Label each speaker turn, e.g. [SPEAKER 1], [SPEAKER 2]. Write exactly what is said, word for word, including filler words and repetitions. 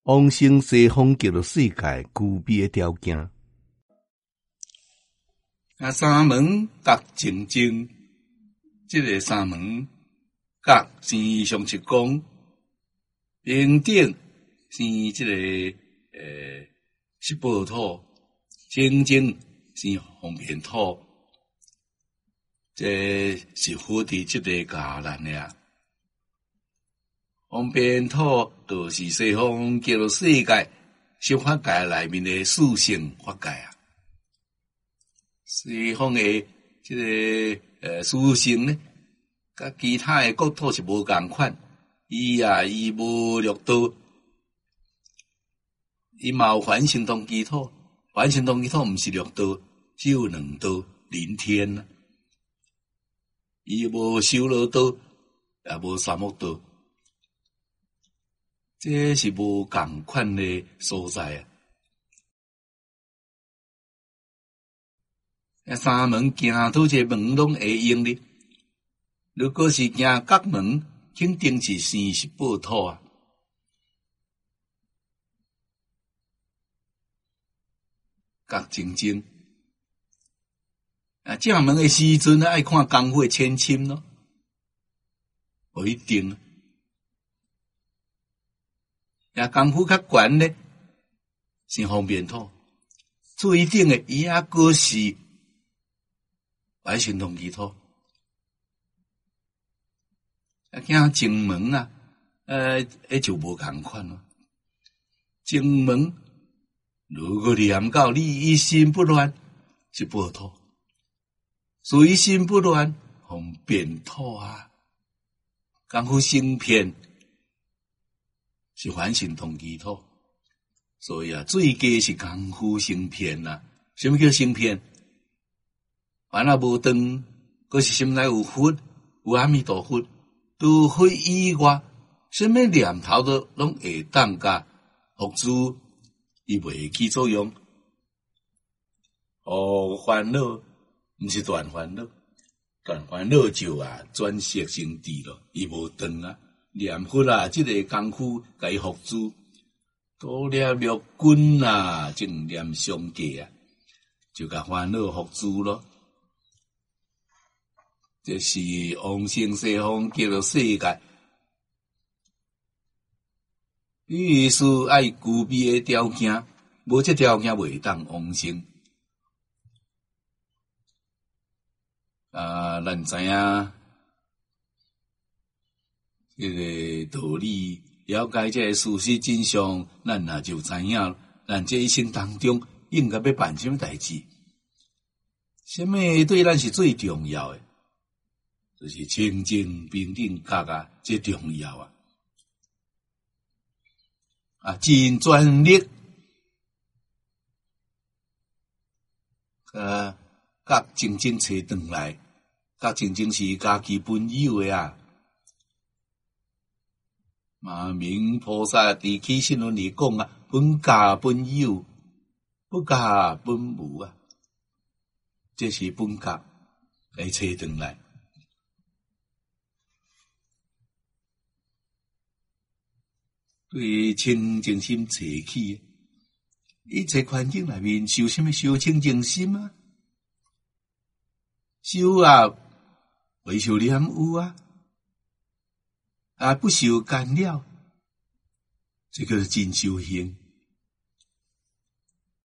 [SPEAKER 1] 往生西方极乐世界具备的条件。
[SPEAKER 2] 啊，三门觉清净，这个三门觉生上七公，平等生这个呃十八土，清净生方便土，这是佛伫这个教咱的啊。方便土就是西方极乐世界十法界内面的四圣法界啊。西方的这个呃四圣呢，甲其他的国土是无共款。伊啊，伊无六道，伊嘛有凡圣同居土，凡圣同居土毋是六道，只有两道人天啊。伊无修罗道，也无三恶道。这是无共款的所在啊！啊，三门行倒这门拢会用哩。如果是行角门，肯定是生十八土啊！角清净啊，正门的时阵爱看功夫的深深咯，不一定。也功夫较悬呢，是方便土。最顶的伊也个是百神同居土。啊，行正门啊，呃，迄就无共款咯。正门如果念到你一心不乱，是八土；随心不乱，方便土啊。功夫成片。是凡圣同居土，所以啊，最佳是功夫成片啊。什么叫成片？烦恼无断，可是心内有佛，有阿弥陀佛，除非以外，什么念头都拢会当甲佛珠，伊袂起作用。哦，烦恼毋是断烦恼，断烦恼就啊转色成智咯，伊无断啊。念佛啊，这个功夫甲伊付诸，多念六根啊，正念上界啊，就甲烦恼付诸咯。这是往生西方极乐世界，必须爱具备的条件，无这条件袂当往生。啊，咱知影。这个道理，了解这个事实真相，咱也就知影，咱这一生当中应该要办什么代志，什么对咱是最重要的，就是清净平等觉啊，这重要啊！啊，尽全力，呃，甲清净找转来，甲清净是家己本有的啊。嘛，明菩萨伫起信论里讲啊，本家本有，不家本无啊，这是本家来找转来。对清净心找起，一切环境内面修什么？修清净心啊，修啊，未修染污啊。啊，不受干扰，这个是真修行。